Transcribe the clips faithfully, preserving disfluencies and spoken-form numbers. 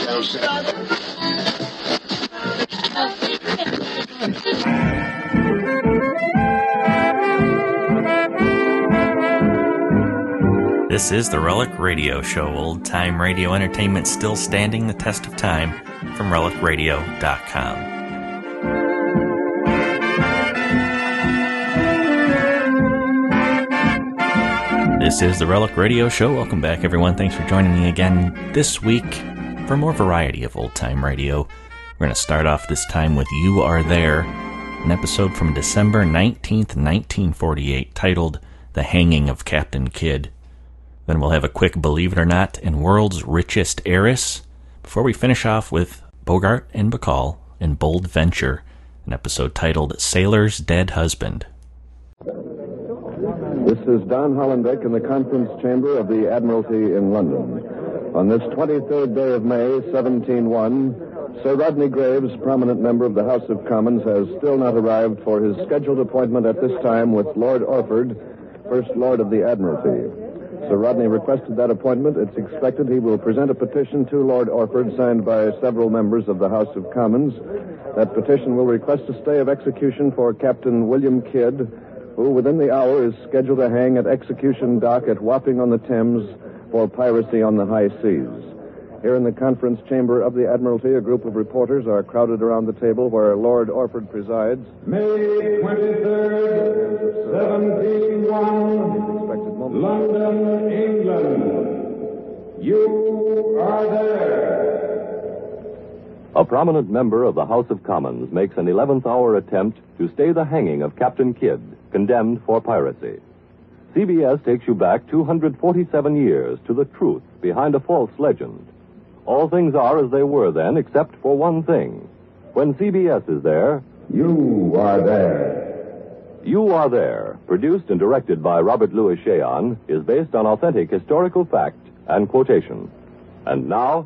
This is the Relic Radio Show, old-time radio entertainment still standing the test of time, from relic radio dot com. This is the Relic Radio Show. Welcome back, everyone. Thanks for joining me again this week for more variety of old-time radio. We're going to start off this time with You Are There, an episode from December nineteenth, nineteen forty-eight, titled The Hanging of Captain Kidd. Then we'll have a quick Believe It or Not and World's Richest Heiress, before we finish off with Bogart and Bacall in Bold Venture, an episode titled Sailor's Dead Husband. This is Don Hollenbeck in the conference chamber of the Admiralty in London. On this twenty-third day of May, seventeen oh one, Sir Rodney Graves, prominent member of the House of Commons, has still not arrived for his scheduled appointment at this time with Lord Orford, First Lord of the Admiralty. Sir Rodney requested that appointment. It's expected he will present a petition to Lord Orford signed by several members of the House of Commons. That petition will request a stay of execution for Captain William Kidd, who within the hour is scheduled to hang at Execution Dock at Wapping on the Thames for piracy on the high seas. Here in the conference chamber of the Admiralty, a group of reporters are crowded around the table where Lord Orford presides. May twenty-third, seventeen oh one, London, England. You are there. A prominent member of the House of Commons makes an eleventh hour attempt to stay the hanging of Captain Kidd, condemned for piracy. C B S takes you back two hundred forty-seven years to the truth behind a false legend. All things are as they were then, except for one thing. When C B S is there, you are there. You Are There, produced and directed by Robert Louis Cheon, is based on authentic historical fact and quotation. And now,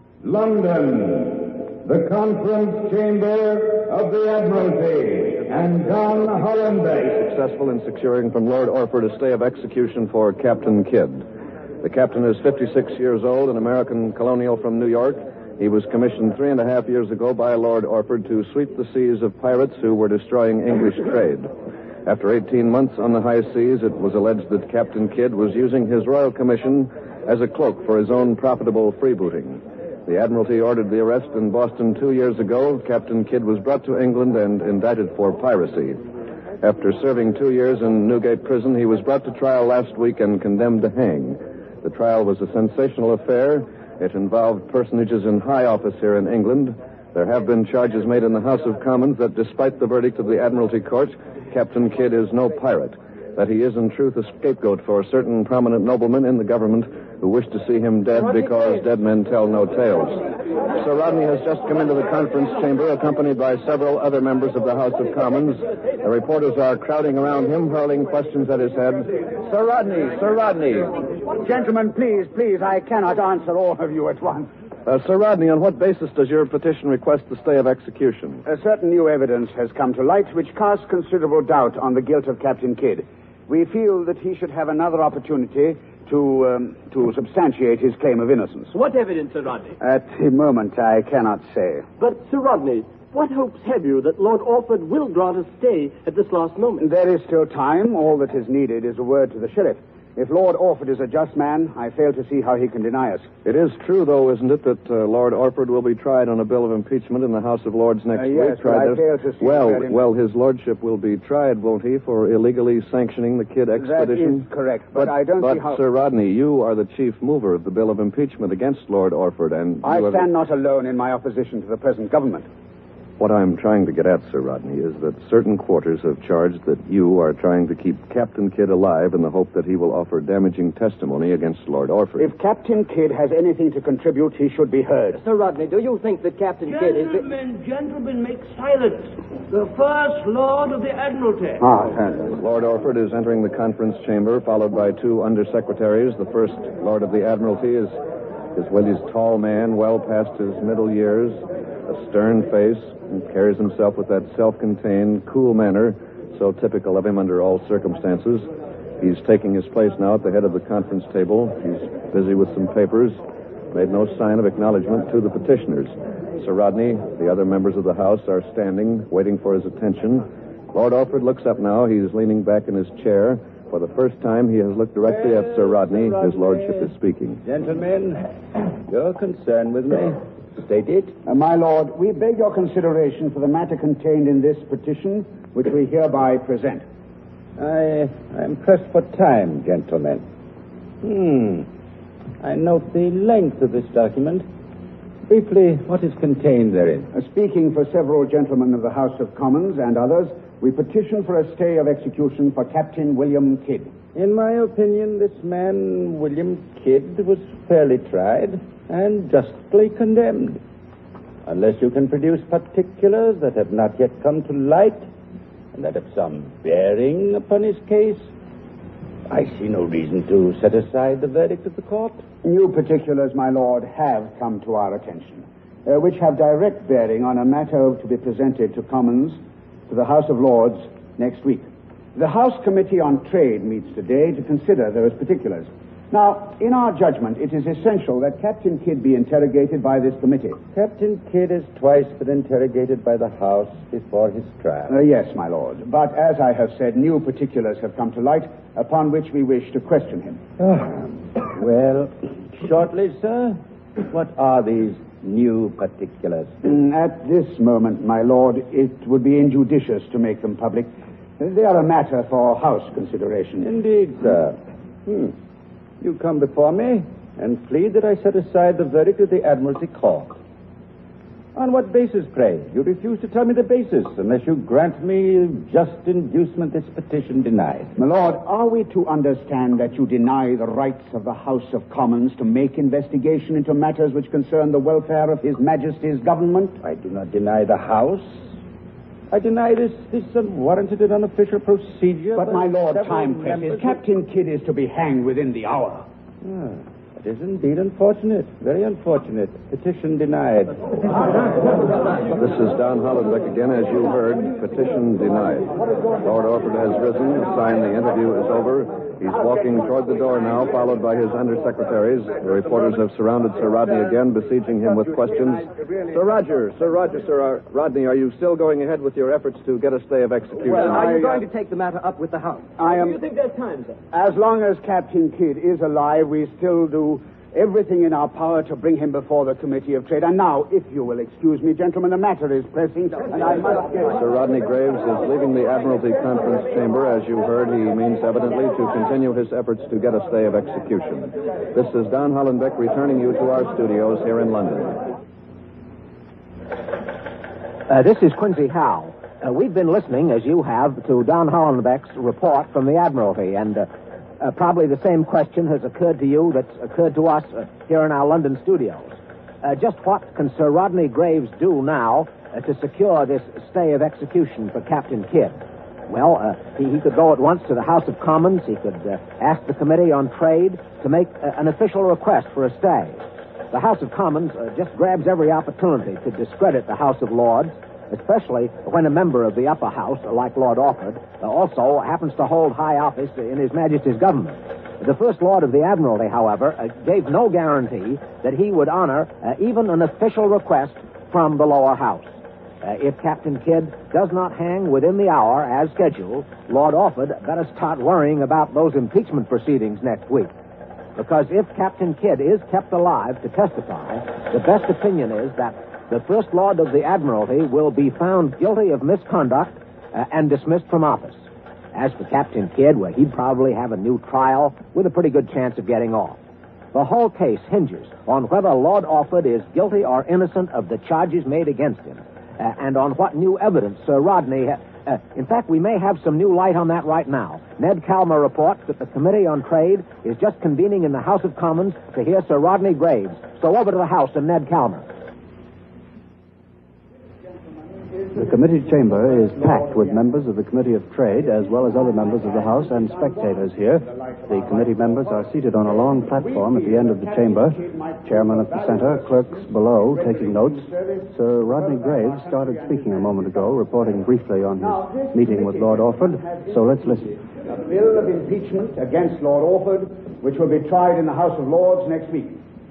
London, the conference chamber of the Admiralty, and Don Hollenbeck. Successful in securing from Lord Orford a stay of execution for Captain Kidd. The captain is fifty-six years old, an American colonial from New York. He was commissioned three and a half years ago by Lord Orford to sweep the seas of pirates who were destroying English trade. After eighteen months on the high seas, it was alleged that Captain Kidd was using his royal commission as a cloak for his own profitable freebooting. The Admiralty ordered the arrest in Boston two years ago. Captain Kidd was brought to England and indicted for piracy. After serving two years in Newgate Prison, he was brought to trial last week and condemned to hang. The trial was a sensational affair. It involved personages in high office here in England. There have been charges made in the House of Commons that despite the verdict of the Admiralty Court, Captain Kidd is no pirate, that he is in truth a scapegoat for certain prominent noblemen in the government who wish to see him dead because dead men tell no tales. Sir Rodney has just come into the conference chamber, accompanied by several other members of the House of Commons. The reporters are crowding around him, hurling questions at his head. Sir Rodney, Sir Rodney. Gentlemen, please, please, I cannot answer all of you at once. Uh, Sir Rodney, on what basis does your petition request the stay of execution? A certain new evidence has come to light which casts considerable doubt on the guilt of Captain Kidd. We feel that he should have another opportunity to um, to substantiate his claim of innocence. What evidence, Sir Rodney? At the moment, I cannot say. But, Sir Rodney, what hopes have you that Lord Orford will grant a stay at this last moment? There is still time. All that is needed is a word to the sheriff. If Lord Orford is a just man, I fail to see how he can deny us. It is true, though, isn't it, that uh, Lord Orford will be tried on a bill of impeachment in the House of Lords next uh, yes, week? Tried I fail to see well, that in... well, his lordship will be tried, won't he, for illegally sanctioning the Kidd expedition? That is correct, but, but I don't but, see how... Sir Rodney, you are the chief mover of the bill of impeachment against Lord Orford, and... I stand have... not alone in my opposition to the present government. What I'm trying to get at, Sir Rodney, is that certain quarters have charged that you are trying to keep Captain Kidd alive in the hope that he will offer damaging testimony against Lord Orford. If Captain Kidd has anything to contribute, he should be heard. Sir Rodney, do you think that Captain Kidd is... Gentlemen, gentlemen, make silence. The First Lord of the Admiralty. Ah, Lord Orford is entering the conference chamber, followed by two undersecretaries. The First Lord of the Admiralty is, is well, he's a tall man, well past his middle years, a stern face, and carries himself with that self-contained, cool manner so typical of him under all circumstances. He's taking his place now at the head of the conference table. He's busy with some papers. made no sign of acknowledgement to the petitioners. Sir Rodney, the other members of the House are standing, waiting for his attention. Lord Orford looks up now. He's leaning back in his chair. For the first time, he has looked directly at Sir Rodney. His lordship is speaking. Gentlemen, your concern with me. State it. Uh, my lord, we beg your consideration for the matter contained in this petition, which we hereby present. I am pressed for time, gentlemen. Hmm. I note the length of this document. Briefly, what is contained therein? Uh, speaking for several gentlemen of the House of Commons and others, we petition for a stay of execution for Captain William Kidd. In my opinion, this man, William Kidd, was fairly tried and justly condemned. Unless you can produce particulars that have not yet come to light and that have some bearing upon his case, I see no reason to set aside the verdict of the court. New particulars, my lord, have come to our attention, uh, which have direct bearing on a matter to be presented to Commons, to the House of Lords, next week. The House Committee on Trade meets today to consider those particulars. Now, in our judgment, it is essential that Captain Kidd be interrogated by this committee. Captain Kidd has twice been interrogated by the House before his trial. Uh, yes, my lord. But as I have said, new particulars have come to light upon which we wish to question him. Oh, well, shortly, sir, what are these new particulars? Mm, At this moment, my lord, it would be injudicious to make them public. They are a matter for House consideration. Indeed, sir. Hmm. You come before me and plead that I set aside the verdict of the Admiralty Court. On what basis, pray? You refuse to tell me the basis unless you grant me just inducement this petition denied. My lord, are we to understand that you deny the rights of the House of Commons to make investigation into matters which concern the welfare of His Majesty's government? I do not deny the House. I deny this, this unwarranted and unofficial procedure. But, my lord, several time presses. members- Captain Kidd is to be hanged within the hour. Ah, it is indeed unfortunate. Very unfortunate. Petition denied. This is Don Hollenbeck again. As you heard, petition denied. Lord Orford has risen. The sign the interview is over. He's walking toward the door now, followed by his undersecretaries. The reporters have surrounded Sir Rodney again, besieging him with questions. Sir Roger, Sir Roger, Sir uh, Rodney, are you still going ahead with your efforts to get a stay of execution? Well, are I, you uh, going to take the matter up with the House? I am- Do you think there's time, sir? As long as Captain Kidd is alive, we still do everything in our power to bring him before the Committee of Trade. And now, if you will excuse me, gentlemen, the matter is pressing, and I must get... Sir Rodney Graves is leaving the Admiralty Conference Chamber. As you heard, he means evidently to continue his efforts to get a stay of execution. This is Don Hollenbeck returning you to our studios here in London. Uh, this is Quincy Howe. Uh, we've been listening, as you have, to Don Hollenbeck's report from the Admiralty, and uh, uh, probably the same question has occurred to you that's occurred to us uh, here in our London studios. Uh, just what can Sir Rodney Graves do now uh, to secure this stay of execution for Captain Kidd? Well, uh, he, he could go at once to the House of Commons. He could uh, ask the Committee on Trade to make uh, an official request for a stay. The House of Commons uh, just grabs every opportunity to discredit the House of Lords, especially when a member of the upper house, like Lord Orford, uh, also happens to hold high office in His Majesty's government. The First Lord of the Admiralty, however, uh, gave no guarantee that he would honor uh, even an official request from the lower house. Uh, if Captain Kidd does not hang within the hour as scheduled, Lord Orford better start worrying about those impeachment proceedings next week. Because if Captain Kidd is kept alive to testify, the best opinion is that the First Lord of the Admiralty will be found guilty of misconduct uh, and dismissed from office. As for Captain Kidd, well, he'd probably have a new trial with a pretty good chance of getting off. The whole case hinges on whether Lord Orford is guilty or innocent of the charges made against him, uh, and on what new evidence Sir Rodney... Ha- uh, in fact, we may have some new light on that right now. Ned Calmer reports that the Committee on Trade is just convening in the House of Commons to hear Sir Rodney Graves. So over to the House and Ned Calmer. The committee chamber is packed with members of the Committee of Trade, as well as other members of the House and spectators here. The committee members are seated on a long platform at the end of the chamber. Chairman at the center, clerks below taking notes. Sir Rodney Graves started speaking a moment ago, reporting briefly on his meeting with Lord Orford. So let's listen. A bill of impeachment against Lord Orford, which will be tried in the House of Lords next week.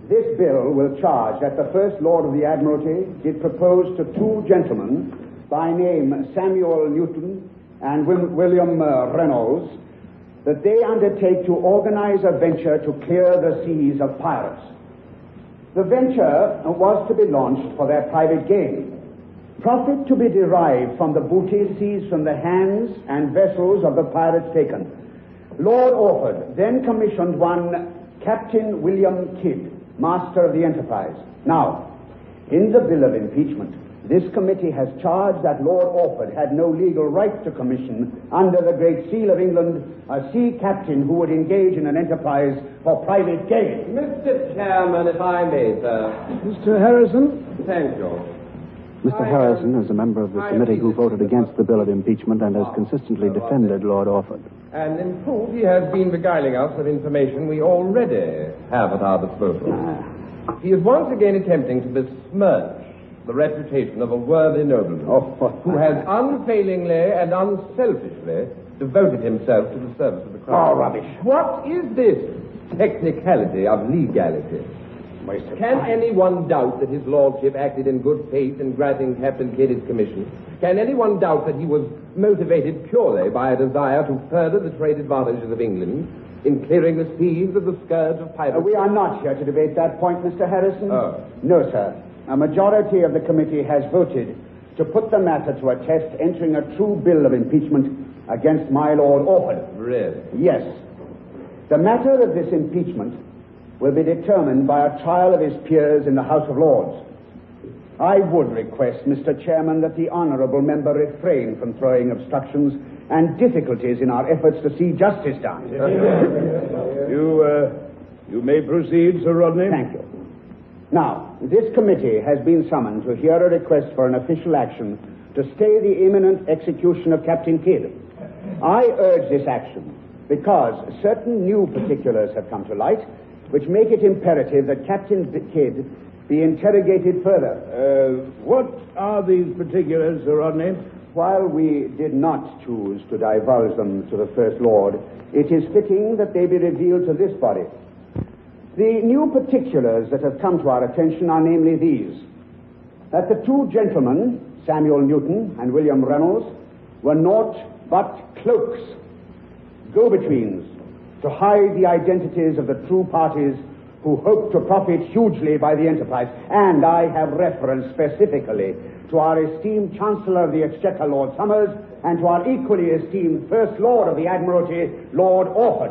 This bill will charge that the First Lord of the Admiralty did propose to two gentlemen by name Samuel Newton and William uh, Reynolds that they undertake to organize a venture to clear the seas of pirates. The venture was to be launched for their private gain. Profit to be derived from the booty seized from the hands and vessels of the pirates taken. Lord Orford then commissioned one Captain William Kidd, master of the enterprise. Now, in the bill of impeachment, this committee has charged that Lord Orford had no legal right to commission under the Great Seal of England a sea captain who would engage in an enterprise for private gain. Mister Chairman, if I may, sir. Mister Harrison? Thank you. Mister Harrison is a member of the committee who voted against the bill of impeachment and has consistently defended Lord Orford. And in proof, he has been beguiling us with information we already have at our disposal. Ah. He is once again attempting to besmirch the reputation of a worthy nobleman oh, who has unfailingly and unselfishly devoted himself to the service of the crown. Oh, rubbish. What is this technicality of legality? Can anyone doubt that his lordship acted in good faith in granting Captain Kidd his commission? Can anyone doubt that he was motivated purely by a desire to further the trade advantages of England in clearing the seas of the scourge of piracy? Uh, we are not here to debate that point, Mister Harrison. Oh. No, sir. A majority of the committee has voted to put the matter to a test, entering a true bill of impeachment against my Lord Orford. Really? Yes. The matter of this impeachment will be determined by a trial of his peers in the House of Lords. I would request, Mister Chairman, that the honourable member refrain from throwing obstructions and difficulties in our efforts to see justice done. You, uh, you may proceed, Sir Rodney. Thank you. Now, this committee has been summoned to hear a request for an official action to stay the imminent execution of Captain Kidd. I urge this action because certain new particulars have come to light which make it imperative that Captain Kidd be interrogated further. Uh, what are these particulars, Sir Rodney? While we did not choose to divulge them to the First Lord, it is fitting that they be revealed to this body. The new particulars that have come to our attention are namely these: that the two gentlemen, Samuel Newton and William Reynolds, were naught but cloaks, go-betweens, to hide the identities of the true parties who hope to profit hugely by the enterprise. And I have reference specifically to our esteemed Chancellor of the Exchequer, Lord Somers, and to our equally esteemed First Lord of the Admiralty, Lord Orford.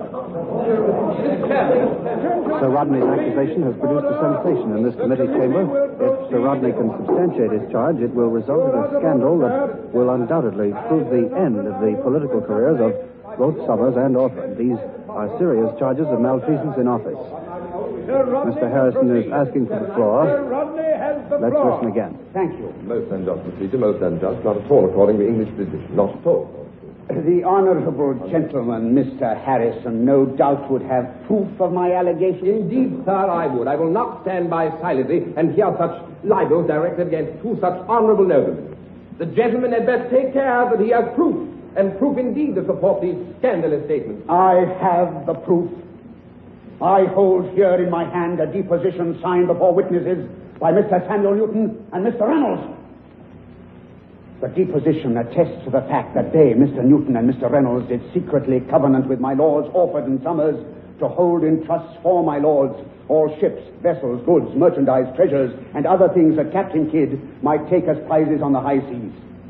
Sir Rodney's accusation has produced a sensation in this committee chamber. If Sir Rodney can substantiate his charge, it will result in a scandal that will undoubtedly prove the end of the political careers of both Somers and Orford. These are serious charges of malfeasance in office. Mister Harrison is asking for the floor. Let's listen again. Thank you. Most unjust procedure, most unjust, not at all according to English tradition, not at all. The honourable gentleman, Mister Harrison, no doubt would have proof of my allegation. Indeed, sir, I would. I will not stand by silently and hear such libels directed against two such honourable noblemen. The gentleman had best take care that he has proof, and proof indeed to support these scandalous statements. I have the proof. I hold here in my hand a deposition signed before witnesses by Mister Samuel Newton and Mister Reynolds. The deposition attests to the fact that they, Mister Newton and Mister Reynolds, did secretly covenant with my lords Orford and Somers to hold in trust for my lords all ships, vessels, goods, merchandise, treasures, and other things that Captain Kidd might take as prizes on the high seas.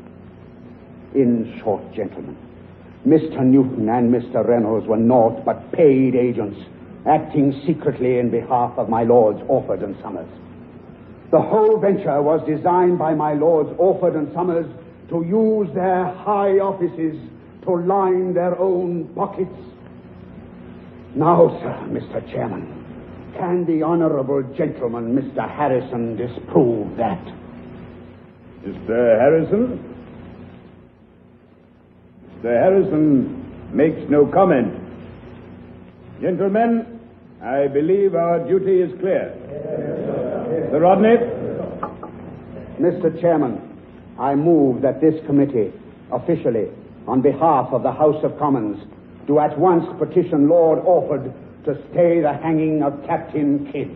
In short, gentlemen, Mister Newton and Mister Reynolds were naught but paid agents, acting secretly in behalf of my lords Orford and Somers. The whole venture was designed by my lords Orford and Somers to use their high offices to line their own pockets. Now, sir, Mister Chairman, can the honourable gentleman, Mister Harrison, disprove that? Mister Harrison? Mister Harrison makes no comment. Gentlemen, I believe our duty is clear. Sir Rodney? Mister Chairman, I move that this committee, officially, on behalf of the House of Commons, do at once petition Lord Orford to stay the hanging of Captain Kidd.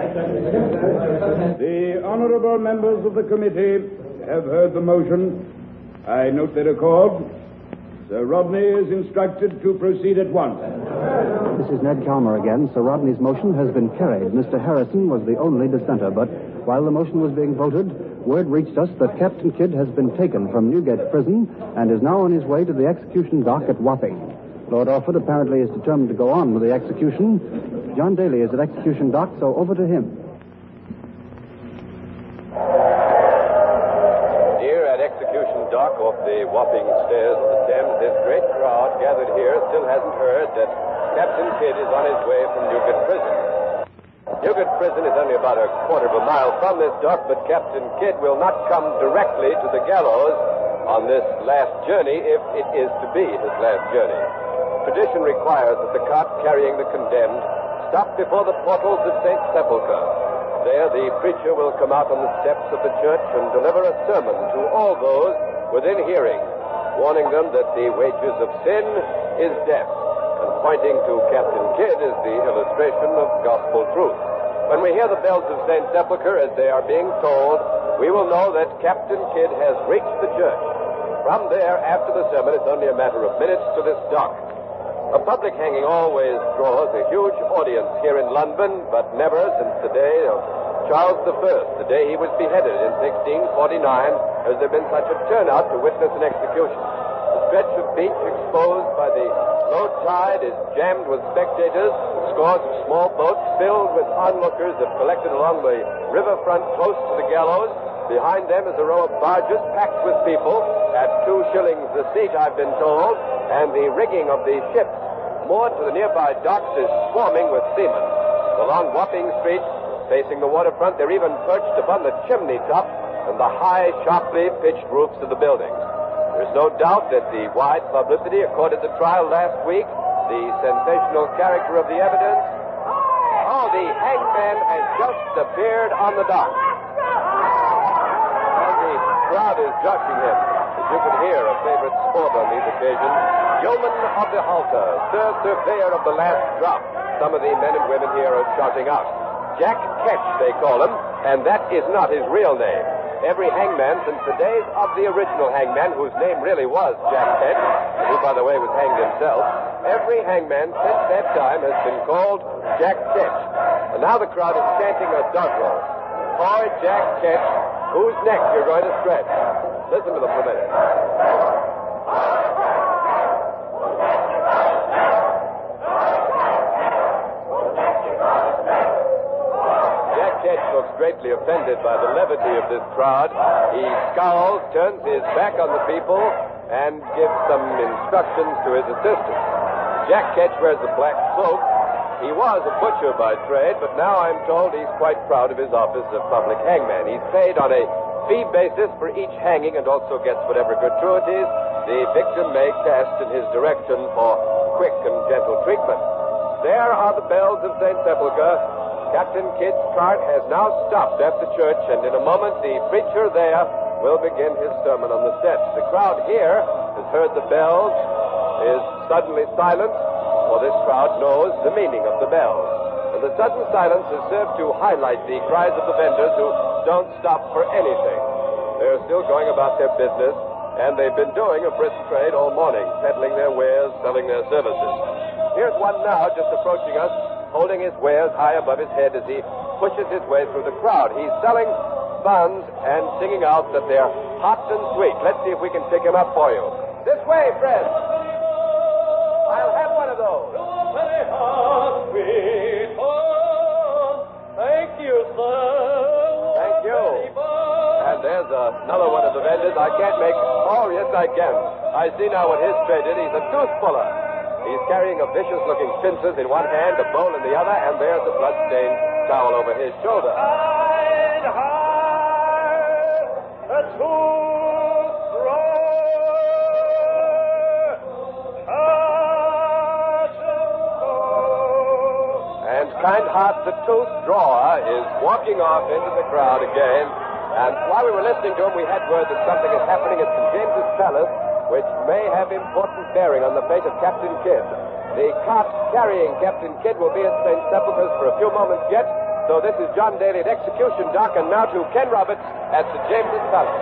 The honorable members of the committee have heard the motion. I note their accord. Sir Rodney is instructed to proceed at once. This is Ned Chalmer again. Sir Rodney's motion has been carried. Mister Harrison was the only dissenter, but while the motion was being voted, word reached us that Captain Kidd has been taken from Newgate Prison and is now on his way to the execution dock at Wapping. Lord Orford apparently is determined to go on with the execution. John Daly is at execution dock, so over to him. Here at execution dock off the Wapping stairs of the Thames, this great crowd gathered here still hasn't heard that Captain Kidd is on his way from Newgate Prison. Newgate Prison is only about a quarter of a mile from this dock, but Captain Kidd will not come directly to the gallows on this last journey, if it is to be his last journey. Tradition requires that the cart carrying the condemned stop before the portals of Saint Sepulchre. There, the preacher will come out on the steps of the church and deliver a sermon to all those within hearing, warning them that the wages of sin is death, and pointing to Captain Kidd as the illustration of gospel truth. When we hear the bells of Saint Sepulchre as they are being tolled, we will know that Captain Kidd has reached the church. From there, after the sermon, it's only a matter of minutes to this dock. A public hanging always draws a huge audience here in London, but never since the day of Charles the First, the day he was beheaded in sixteen forty-nine, has there been such a turnout to witness an execution. The stretch of beach exposed by the low tide is jammed with spectators. Scores of small boats filled with onlookers have collected along the riverfront close to the gallows. Behind them is a row of barges packed with people at two shillings a seat, I've been told, and the rigging of the ships moored to the nearby docks is swarming with seamen. Along Wapping Street, facing the waterfront, they're even perched upon the chimney top and the high, sharply pitched roofs of the buildings. There's no doubt that the wide publicity accorded the trial last week, the sensational character of the evidence. Oh, the hangman has just appeared on the dock. The crowd is joshing him. As you can hear, a favorite sport on these occasions. Yeoman of the halter, Sir Surveyor of the last drop. Some of the men and women here are shouting out. Jack Ketch, they call him, and that is not his real name. Every hangman since the days of the original hangman, whose name really was Jack Ketch, who, by the way, was hanged himself, every hangman since that time has been called Jack Ketch. And now the crowd is chanting a doggerel. Poor Jack Ketch, whose neck you're going to stretch. Listen to them for a minute. Jack Ketch looks greatly offended by the levity of this crowd. He scowls, turns his back on the people, and gives some instructions to his assistant. Jack Ketch wears a black cloak. He was a butcher by trade, but now I'm told he's quite proud of his office of public hangman. He's paid on a fee basis for each hanging and also gets whatever gratuities the victim may cast in his direction for quick and gentle treatment. There are the bells of Saint Sepulchre. Captain Kidd's cart has now stopped at the church, and in a moment the preacher there will begin his sermon on the steps. The crowd here has heard the bells, is suddenly silent, for this crowd knows the meaning of the bells. And the sudden silence has served to highlight the cries of the vendors who don't stop for anything. They're still going about their business, and they've been doing a brisk trade all morning, peddling their wares, selling their services. Here's one now just approaching us, holding his wares high above his head as he pushes his way through the crowd. He's selling buns and singing out that they're hot and sweet. Let's see if we can pick him up for you. This way, friends. I'll have one of those. Very hot, sweet. Oh, thank you, sir. Thank you. And there's another one of the vendors. I can't make... Oh, yes, I can. I see now what his trade is. He's a tooth puller. He's carrying a vicious-looking pincers in one hand, a bowl in the other, and there's a blood-stained towel over his shoulder. Hide, hide, a tooth And Kind Heart the tooth drawer is walking off into the crowd again. And while we were listening to him, we had word that something is happening at Saint James's Palace, which may have important bearing on the fate of Captain Kidd. The cart carrying Captain Kidd will be at Saint Sepulchre's for a few moments yet. So this is John Daly at Execution Dock, and now to Ken Roberts at Saint James's Palace.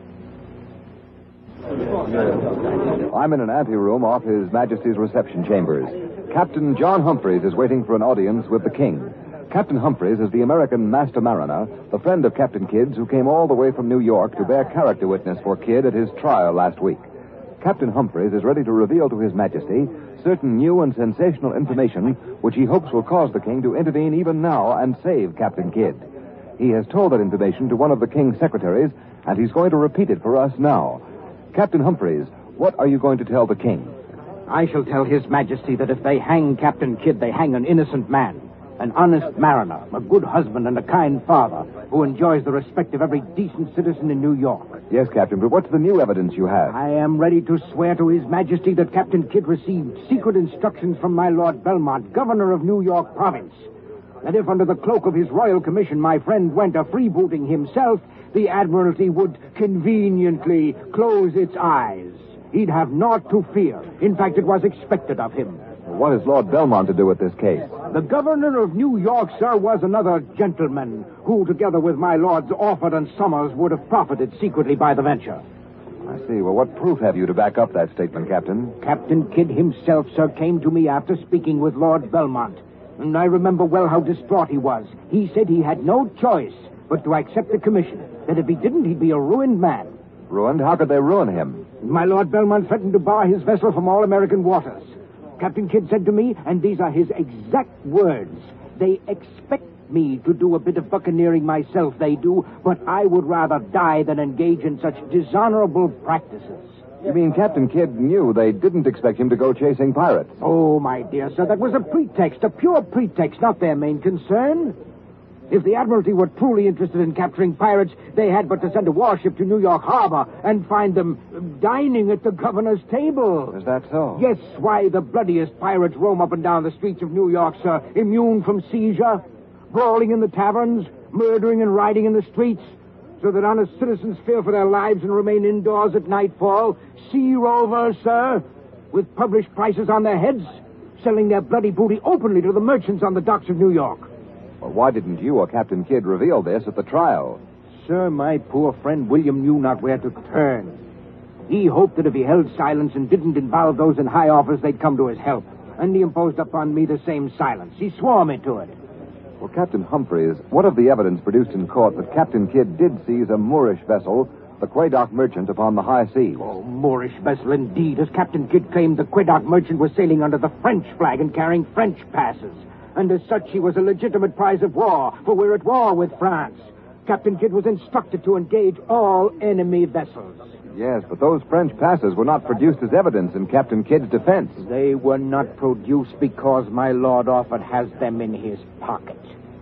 I'm in an anteroom off His Majesty's reception chambers. Captain John Humphreys is waiting for an audience with the King. Captain Humphreys is the American master mariner, the friend of Captain Kidd's, who came all the way from New York to bear character witness for Kidd at his trial last week. Captain Humphreys is ready to reveal to His Majesty certain new and sensational information which he hopes will cause the King to intervene even now and save Captain Kidd. He has told that information to one of the King's secretaries, and he's going to repeat it for us now. Captain Humphreys, what are you going to tell the King? I shall tell His Majesty that if they hang Captain Kidd, they hang an innocent man, an honest mariner, a good husband, and a kind father who enjoys the respect of every decent citizen in New York. Yes, Captain, but what's the new evidence you have? I am ready to swear to His Majesty that Captain Kidd received secret instructions from my Lord Belmont, governor of New York Province, that if under the cloak of his royal commission my friend went a freebooting himself, the Admiralty would conveniently close its eyes. He'd have naught to fear. In fact, it was expected of him. What has Lord Belmont to do with this case? The governor of New York, sir, was another gentleman who, together with my lords Orford and Somers, would have profited secretly by the venture. I see. Well, what proof have you to back up that statement, Captain? Captain Kidd himself, sir, came to me after speaking with Lord Belmont. And I remember well how distraught he was. He said he had no choice but to accept the commission. That if he didn't, he'd be a ruined man. Ruined? How could they ruin him? My Lord Belmont threatened to bar his vessel from all American waters. Captain Kidd said to me, and these are his exact words, they expect me to do a bit of buccaneering myself, they do, but I would rather die than engage in such dishonorable practices. You mean Captain Kidd knew they didn't expect him to go chasing pirates? Oh, my dear sir, that was a pretext, a pure pretext, not their main concern. If the Admiralty were truly interested in capturing pirates, they had but to send a warship to New York Harbor and find them dining at the governor's table. Is that so? Yes, why, the bloodiest pirates roam up and down the streets of New York, sir, immune from seizure, brawling in the taverns, murdering and riding in the streets, so that honest citizens fear for their lives and remain indoors at nightfall. Sea rovers, sir, with published prices on their heads, selling their bloody booty openly to the merchants on the docks of New York. Well, why didn't you or Captain Kidd reveal this at the trial? Sir, my poor friend William knew not where to turn. He hoped that if he held silence and didn't involve those in high office, they'd come to his help. And he imposed upon me the same silence. He swore me to it. Well, Captain Humphreys, what of the evidence produced in court that Captain Kidd did seize a Moorish vessel, the Quedagh Merchant, upon the high seas? Oh, Moorish vessel indeed. As Captain Kidd claimed, the Quedagh Merchant was sailing under the French flag and carrying French passes. And as such, he was a legitimate prize of war, for we're at war with France. Captain Kidd was instructed to engage all enemy vessels. Yes, but those French passes were not produced as evidence in Captain Kidd's defense. They were not produced because my Lord Orford has them in his pocket.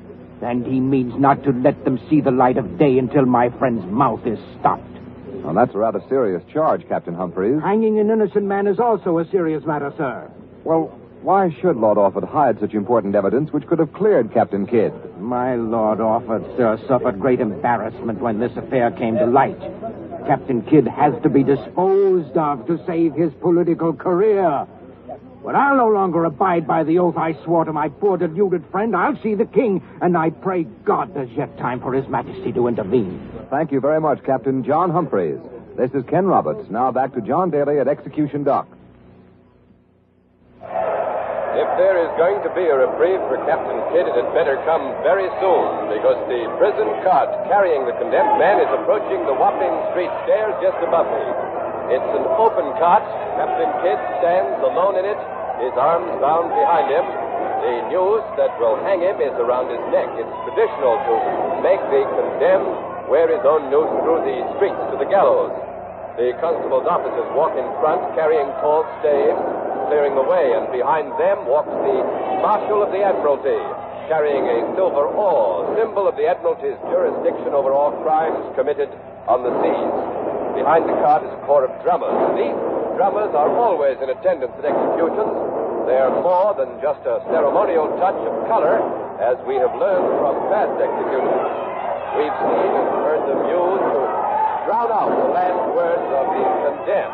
And he means not to let them see the light of day until my friend's mouth is stopped. Well, that's a rather serious charge, Captain Humphreys. Hanging an innocent man is also a serious matter, sir. Well, why should Lord Orford hide such important evidence which could have cleared Captain Kidd? My Lord Orford, sir, suffered great embarrassment when this affair came to light. Captain Kidd has to be disposed of to save his political career. But I'll no longer abide by the oath I swore to my poor deluded friend. I'll see the king, and I pray God there's yet time for His Majesty to intervene. Thank you very much, Captain John Humphreys. This is Ken Roberts. Now back to John Daly at Execution Dock. If there is going to be a reprieve for Captain Kidd, it had better come very soon, because the prison cart carrying the condemned man is approaching the Wapping Street stairs just above me. It's an open cart. Captain Kidd stands alone in it, his arms bound behind him. The noose that will hang him is around his neck. It's traditional to make the condemned wear his own noose through the streets to the gallows. The constable's officers walk in front, carrying tall staves, clearing the way, and behind them walks the Marshal of the Admiralty, carrying a silver oar, symbol of the Admiralty's jurisdiction over all crimes committed on the seas. Behind the cart is a corps of drummers. These drummers are always in attendance at executions. They are more than just a ceremonial touch of color, as we have learned from past executions. We've seen and heard them used to drown out the last words of the condemned.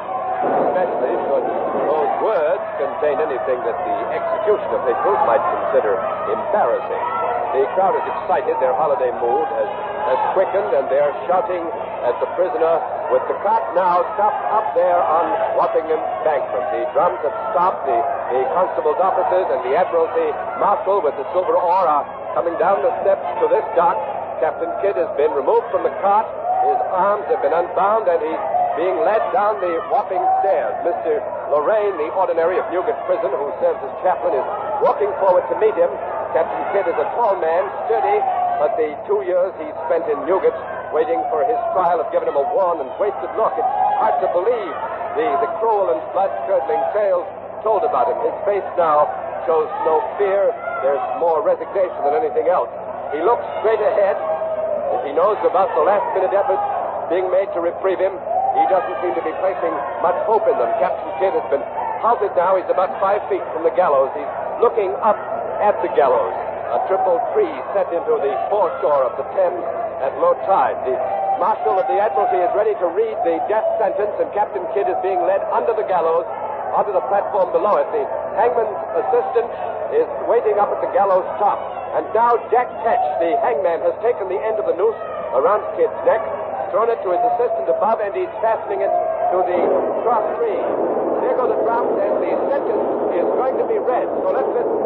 especially should those words contain anything that the execution officials might consider embarrassing. The crowd is excited. Their holiday mood has, has quickened, and they're shouting at the prisoner with the cart now stopped up there on Wapping Embankment. The drums have stopped. The, the constable's officers and the Admiralty marshal with the silver oar are coming down the steps to this dock. Captain Kidd has been removed from the cart. His arms have been unbound, and he's being led down the Wapping stairs. Mister Lorraine, the ordinary of Newgate Prison, who serves as chaplain, is walking forward to meet him. Captain Kidd is a tall man, sturdy, but the two years he spent in Newgate waiting for his trial have given him a worn and wasted look. It's hard to believe the, the cruel and blood-curdling tales told about him. His face now shows no fear. There's more resignation than anything else. He looks straight ahead. He knows about the last-minute efforts being made to reprieve him. He doesn't seem to be placing much hope in them. Captain Kidd has been halted now. He's about five feet from the gallows. He's looking up at the gallows. A triple tree set into the foreshore of the Thames at low tide. The Marshal of the Admiralty is ready to read the death sentence, and Captain Kidd is being led under the gallows onto the platform below it. The hangman's assistant is waiting up at the gallows top. And now Jack Ketch, the hangman, has taken the end of the noose around Kidd's neck, thrown it to his assistant above, and he's fastening it to the cross tree. There go the drums, and the sentence is going to be read. So let's listen.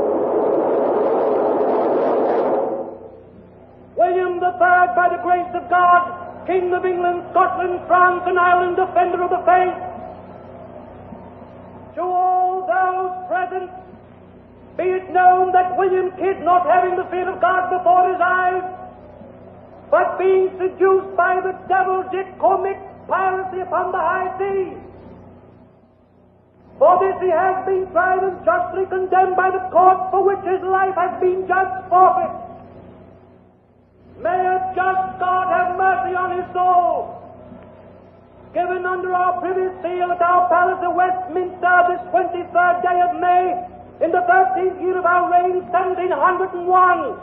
William the Third, by the grace of God, King of England, Scotland, France, and Ireland, defender of the faith, to all those present, be it known that William Kidd, not having the fear of God before his eyes, but being seduced by the devil, did commit piracy upon the high seas. For this he has been tried and justly condemned by the court, for which his life has been judged forfeit. May a just God have mercy on his soul. Given under our privy seal at our palace of Westminster this twenty-third day of May, in the thirteenth year of our reign, seventeen hundred one.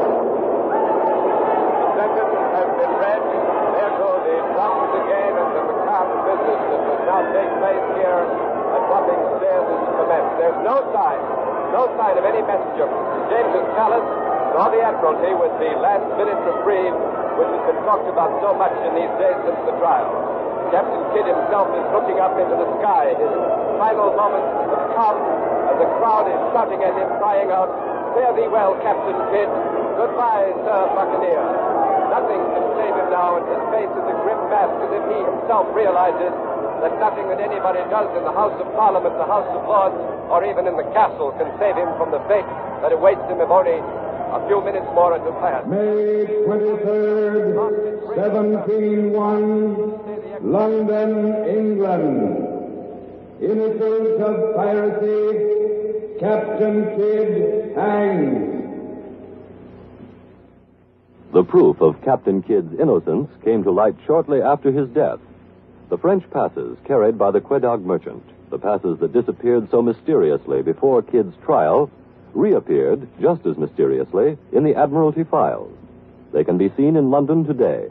The sentence has been read. There go the drums again, and the macabre business that will now take place here at Wapping Stairs is commenced. There's no sign, no sign of any messenger from James's palace, nor the Admiralty, with the last-minute reprieve which has been talked about so much in these days since the trial. Captain Kidd himself is looking up into the sky. His final moments have come, as the crowd is shouting at him, crying out, "Fare thee well, Captain Kidd. Goodbye, Sir Buccaneer." Nothing can save him now, and his face is a grim mask, as if he himself realizes that nothing that anybody does in the House of Parliament, the House of Lords, or even in the castle can save him from the fate that awaits him if only a few minutes more are to pass. May twenty-third, seventeen oh one, London, England. Innocent of piracy, Captain Kidd hanged. The proof of Captain Kidd's innocence came to light shortly after his death. The French passes carried by the Quedagh merchant, the passes that disappeared so mysteriously before Kidd's trial, reappeared just as mysteriously in the Admiralty files. They can be seen in London today.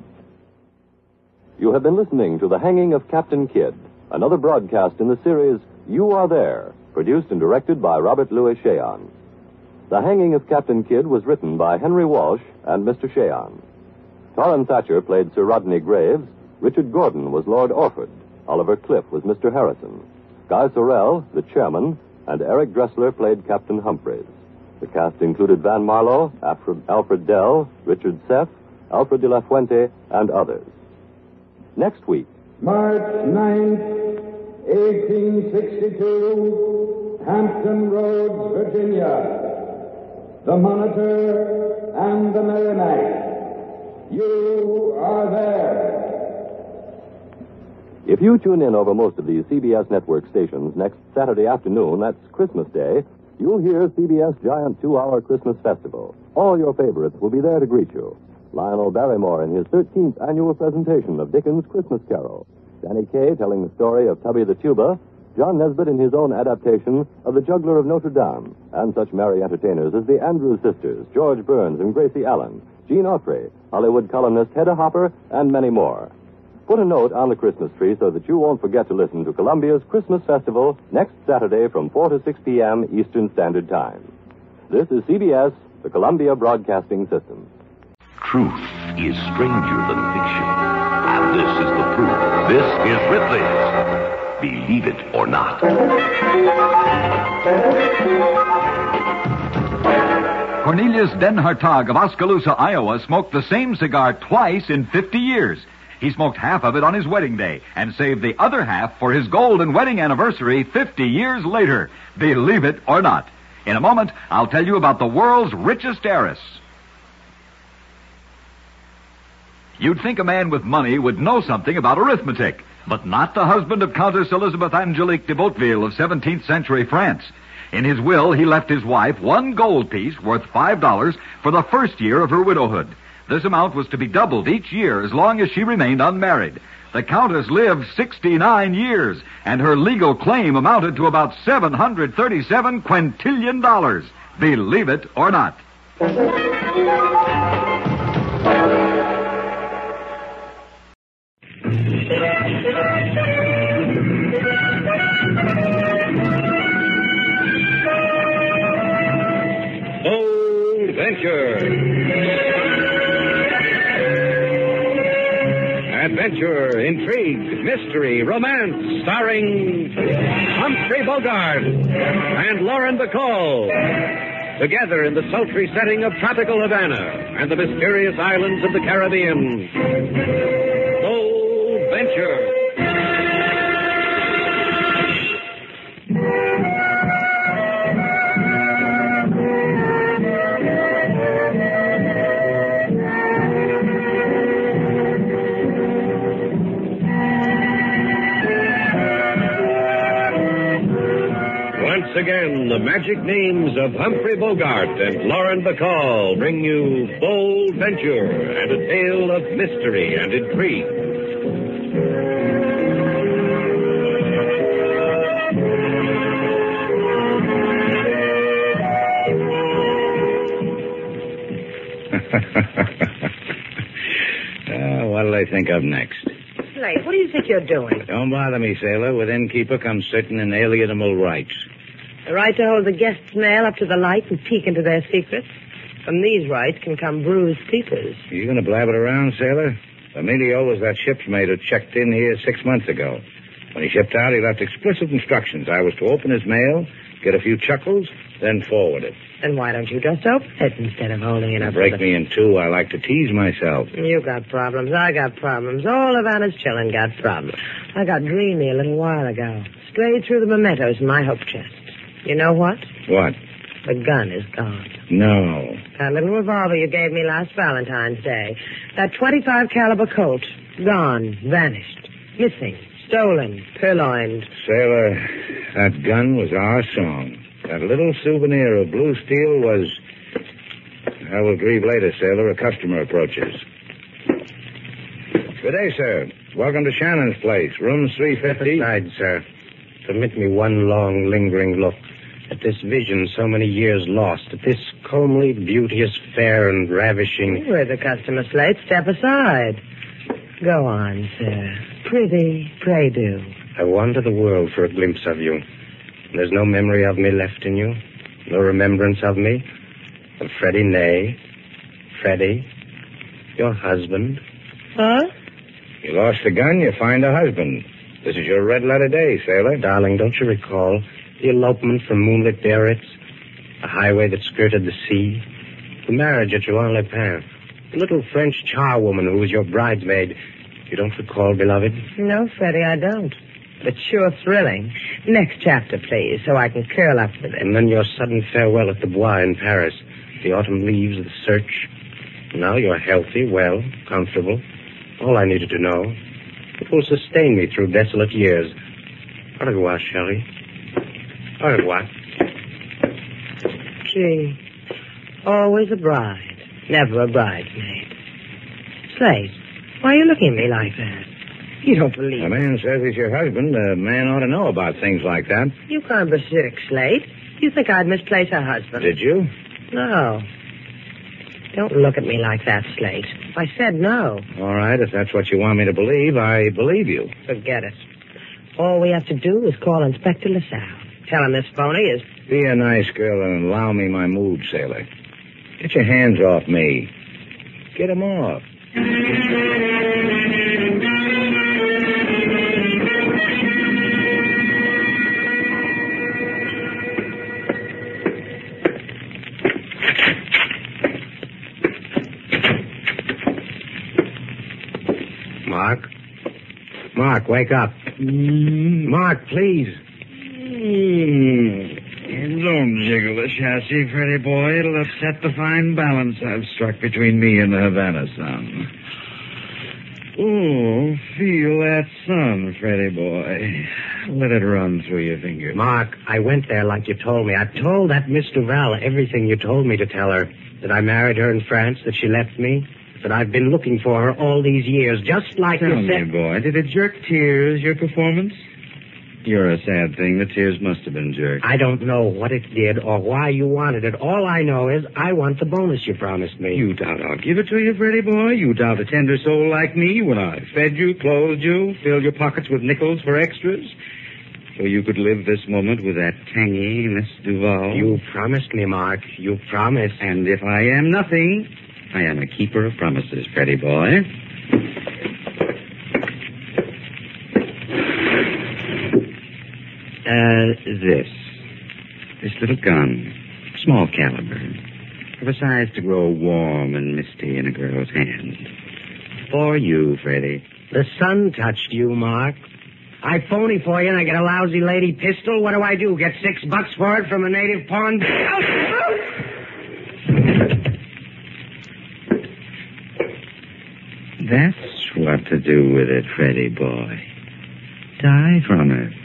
You have been listening to The Hanging of Captain Kidd, another broadcast in the series You Are There, produced and directed by Robert Louis Cheon. The Hanging of Captain Kidd was written by Henry Walsh and Mister Cheon. Torrin Thatcher played Sir Rodney Graves, Richard Gordon was Lord Orford, Oliver Cliff was Mister Harrison, Guy Sorel, the chairman, and Eric Dressler played Captain Humphreys. The cast included Van Marlowe, Alfred, Alfred Dell, Richard Seff, Alfred de la Fuente, and others. Next week, March ninth, eighteen sixty-two, Hampton Roads, Virginia. The Monitor and the Merrimack. You are there. If you tune in over most of these C B S network stations next Saturday afternoon, that's Christmas Day, you'll hear C B S Giant two-Hour Christmas Festival. All your favorites will be there to greet you. Lionel Barrymore in his thirteenth annual presentation of Dickens' Christmas Carol. Danny Kaye telling the story of Tubby the Tuba. John Nesbitt in his own adaptation of The Juggler of Notre Dame. And such merry entertainers as the Andrews Sisters, George Burns and Gracie Allen, Gene Autry, Hollywood columnist Hedda Hopper, and many more. Put a note on the Christmas tree so that you won't forget to listen to Columbia's Christmas Festival next Saturday from four to six p.m. Eastern Standard Time. This is C B S, the Columbia Broadcasting System. Truth is stranger than fiction. And this is the proof. This is Ripley's Believe It or Not. Cornelius Den Hartog of Oskaloosa, Iowa, smoked the same cigar twice in fifty years. He smoked half of it on his wedding day and saved the other half for his golden wedding anniversary fifty years later. Believe it or not. In a moment, I'll tell you about the world's richest heiress. You'd think a man with money would know something about arithmetic, but not the husband of Countess Elizabeth Angelique de Botteville of seventeenth century France. In his will, he left his wife one gold piece worth five dollars for the first year of her widowhood. This amount was to be doubled each year as long as she remained unmarried. The Countess lived sixty-nine years, and her legal claim amounted to about seven hundred thirty-seven quintillion dollars. Believe it or not. Bold Venture. Adventure, intrigue, mystery, romance, starring Humphrey Bogart and Lauren Bacall. Together in the sultry setting of tropical Havana and the mysterious islands of the Caribbean. Bold Venture. Once again, the magic names of Humphrey Bogart and Lauren Bacall bring you Bold Venture and a tale of mystery and intrigue. uh, what'll I think of next? Slate, what do you think you're doing? Don't bother me, sailor. With innkeeper comes certain inalienable rights. The right to hold the guest's mail up to the light and peek into their secrets. From these rights can come bruised sleepers. Are you going to blab it around, sailor? Emilio was that ship's mate who checked in here six months ago. When he shipped out, he left explicit instructions. I was to open his mail, get a few chuckles, then forward it. Then why don't you just open it instead of holding it up? Break to the... me in two. I like to tease myself. You got problems. I got problems. All Havana's chillin' got problems. I got dreamy a little while ago. Strayed through the mementos in my hope chest. You know what? What? The gun is gone. No. That little revolver you gave me last Valentine's Day. That twenty-five caliber Colt. Gone. Vanished. Missing. Stolen. Purloined. Sailor, that gun was our song. That little souvenir of blue steel was... I will grieve later, sailor. A customer approaches. Good day, sir. Welcome to Shannon's place. Room three fifty. Aside, sir. Permit me one long, lingering look at this vision so many years lost, at this comely, beauteous, fair, and ravishing... We're the customer, Slate. Step aside. Go on, sir. Prithee, pray do. I wander the world for a glimpse of you. There's no memory of me left in you. No remembrance of me. Of Freddie Ney. Freddie, your husband. Huh? You lost the gun, you find a husband. This is your red letter day, sailor. Darling, don't you recall the elopement from moonlit Biarritz? The highway that skirted the sea? The marriage at Juan Le Pin? The little French charwoman who was your bridesmaid? You don't recall, beloved? No, Freddie, I don't. But it's sure thrilling. Next chapter, please, so I can curl up with it. And then your sudden farewell at the Bois in Paris. The autumn leaves, the search. Now you're healthy, well, comfortable. All I needed to know. It will sustain me through desolate years. Au revoir, chérie. Au revoir. Gee, always a bride, never a bridesmaid. Slate, why are you looking at me like that? You don't believe A man says he's your husband. A man ought to know about things like that. You can't be sick, Slate. You think I'd misplace a husband? Did you? No. Don't look at me like that, Slate. I said no. All right, if that's what you want me to believe, I believe you. Forget it. All we have to do is call Inspector LaSalle. Tell him this phony is... Be a nice girl and allow me my mood, sailor. Get your hands off me. Get 'em off. Mark? Mark, wake up. Mm. Mark, please. Mm. Don't jiggle the chassis, Freddy boy. It'll upset the fine balance I've struck between me and the Havana sun. Oh, feel that sun, Freddy boy. Let it run through your fingers. Mark, I went there like you told me. I told that Miss Duval everything you told me to tell her. That I married her in France, that she left me, that I've been looking for her all these years, just like Tell you said. me, boy, did it jerk tears, your performance? You're a sad thing. The tears must have been jerked. I don't know what it did or why you wanted it. All I know is I want the bonus you promised me. You doubt I'll give it to you, Freddy boy? You doubt a tender soul like me when I fed you, clothed you, filled your pockets with nickels for extras? So you could live this moment with that tangy Miss Duval? You promised me, Mark. You promised. And if I am nothing, I am a keeper of promises, Freddy boy. Uh, this. This little gun. Small caliber. Of a size to grow warm and misty in a girl's hand. For you, Freddy. The sun touched you, Mark. I phony for you and I get a lousy lady pistol. What do I do? Get six bucks for it from a native pawn? That's what to do with it, Freddy boy. Die from it.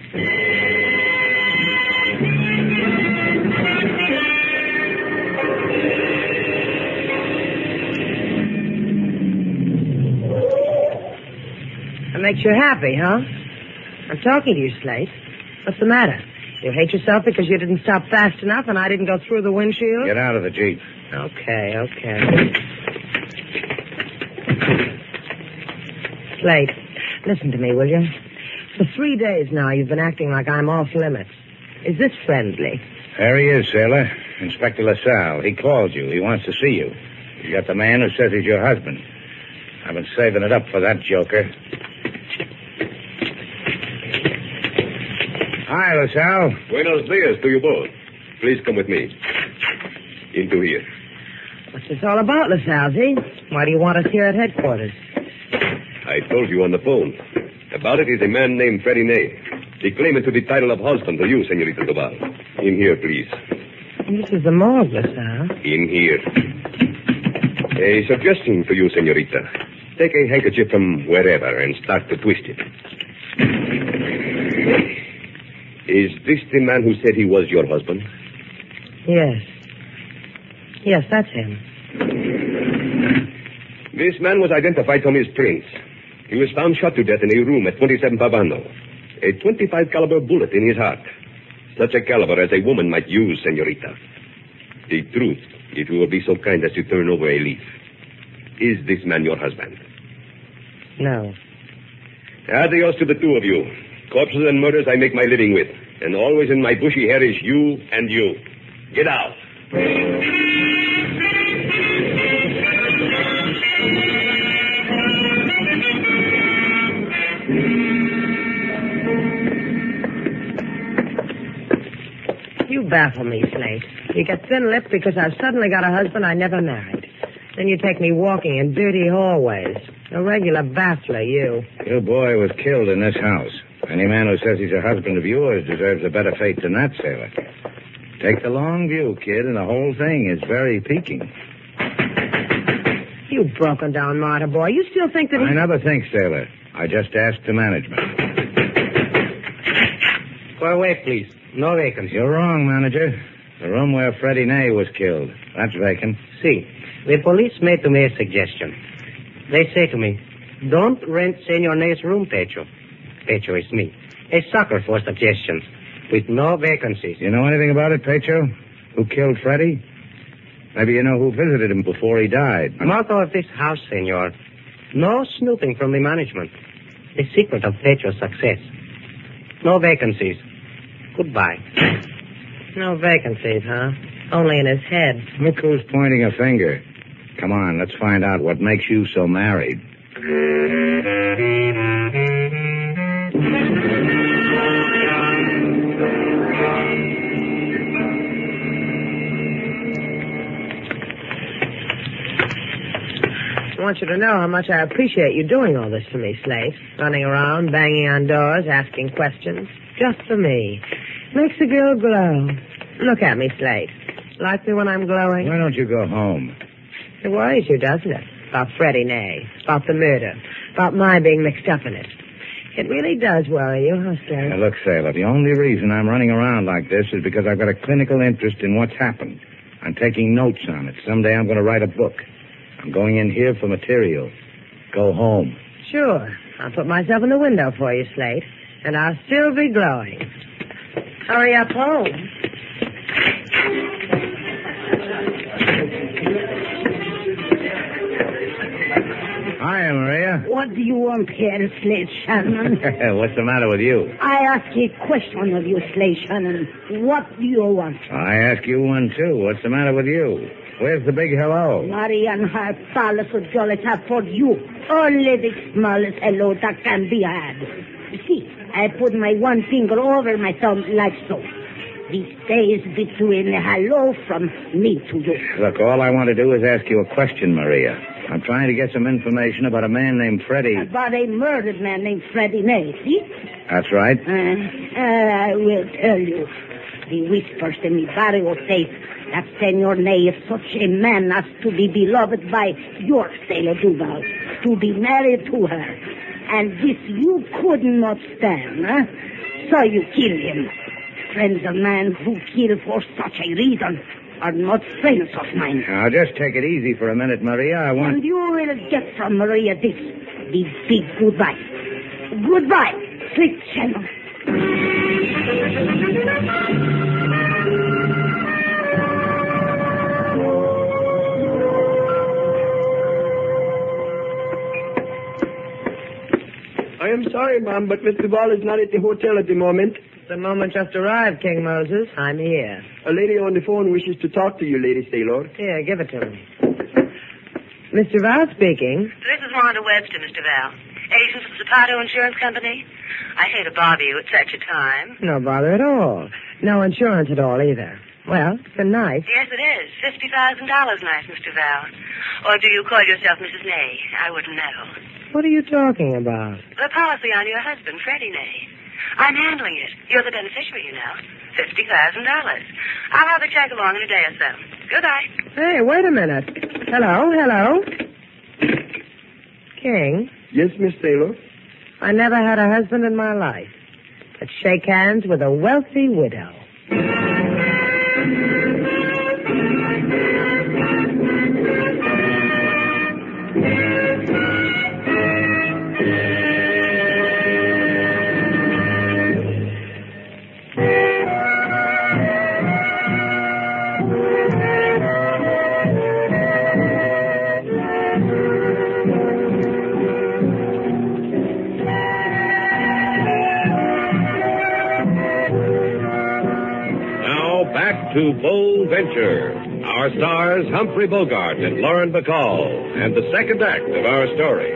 That makes you happy, huh? I'm talking to you, Slate. What's the matter? You hate yourself because you didn't stop fast enough and I didn't go through the windshield? Get out of the Jeep. Okay, okay. Slate, listen to me, will you? For three days now, you've been acting like I'm off limits. Is this friendly? There he is, sailor. Inspector LaSalle. He called you. He wants to see you. You got the man who says he's your husband. I've been saving it up for that joker. Hi, LaSalle. Buenos dias to you both. Please come with me. Into here. What's this all about, LaSalle? Why do you want us here at headquarters? I told you on the phone. About it is a man named Freddy Ney. He claiming to the title of husband to you, Senorita Duval. In here, please. This is the morgue, LaSalle. In here. A suggestion to you, Senorita. Take a handkerchief from wherever and start to twist it. Is this the man who said he was your husband? Yes. Yes, that's him. This man was identified from his prints. He was found shot to death in a room at twenty-seven Pavano. A twenty-five caliber bullet in his heart. Such a caliber as a woman might use, Senorita. The truth, if you will be so kind as to turn over a leaf. Is this man your husband? No. Adios to the two of you. Corpses and murders I make my living with. And always in my bushy hair is you and you. Get out. You baffle me, Slate. You get thin-lipped because I've suddenly got a husband I never married. Then you take me walking in dirty hallways. A regular baffler, you. Your boy was killed in this house. Any man who says he's a husband of yours deserves a better fate than that, sailor. Take the long view, kid, and the whole thing is very piquing. You broken down martyr boy. You still think that he... I never think, sailor. I just asked the management. Go away, please. No vacancy. You're wrong, manager. The room where Freddie Ney was killed. That's vacant. See, the police made to me a suggestion. They say to me, don't rent Senor Ney's room, Pecho. Pecho is me. A sucker for suggestions. With no vacancies. You know anything about it, Pecho? Who killed Freddie? Maybe you know who visited him before he died. Motto of this house, senor. No snooping from the management. The secret of Petro's success. No vacancies. Goodbye. No vacancies, huh? Only in his head. Look who's pointing a finger. Come on, let's find out what makes you so married. I want you to know how much I appreciate you doing all this for me, Slate. Running around, banging on doors, asking questions. Just for me. Makes the girl glow. Look at me, Slate. Like me when I'm glowing? Why don't you go home? It worries you, doesn't it? About Freddie Ney. About the murder. About my being mixed up in it. It really does worry you, huh, Slate? Now, look, Sailor, the only reason I'm running around like this is because I've got a clinical interest in what's happened. I'm taking notes on it. Someday I'm going to write a book. I'm going in here for material. Go home. Sure. I'll put myself in the window for you, Slate. And I'll still be glowing. Hurry up home. Hiya, Maria. What do you want here, Slade Shannon? What's the matter with you? I ask a question of you, Slade Shannon. What do you want? I ask you one, too. What's the matter with you? Where's the big hello? Marian har fallit så dåligt här for you. Only the smallest hello that can be had. See, I put my one finger over my thumb like so. The space between the hello from me to you. Look, all I want to do is ask you a question, Maria. I'm trying to get some information about a man named Freddie. About a murdered man named Freddie Ney, see? That's right. Uh, uh, I will tell you. The whispers in the barrio say that Senor Ney is such a man as to be beloved by your Sailor Duval, to be married to her. And this you could not stand, huh? So you kill him. Friends of man who kill for such a reason are not friends of mine. Now, just take it easy for a minute, Maria. I want... And you will get from Maria this, the big goodbye. Goodbye, Slick Channel. I am sorry, ma'am, but Mister Ball is not at the hotel at the moment. The moment just arrived, King Moses. I'm here. A lady on the phone wishes to talk to you, Lady Sailor. Here, give it to me. Mister Val speaking. This is Wanda Webster, Mister Val. Agent of the Zapato Insurance Company. I hate to bother you at such a time. No bother at all. No insurance at all, either. Well, it's been nice. Yes, it is. Fifty thousand dollars nice, Mister Val. Or do you call yourself Missus Ney? I wouldn't know. What are you talking about? The policy on your husband, Freddie Ney. I'm handling it. You're the beneficiary, you know. Fifty thousand dollars. I'll have the check along in a day or so. Goodbye. Hey, wait a minute. Hello, hello. King? Yes, Miss Sailor? I never had a husband in my life. But shake hands with a wealthy widow. To Bold Venture. Our stars, Humphrey Bogart and Lauren Bacall, and the second act of our story.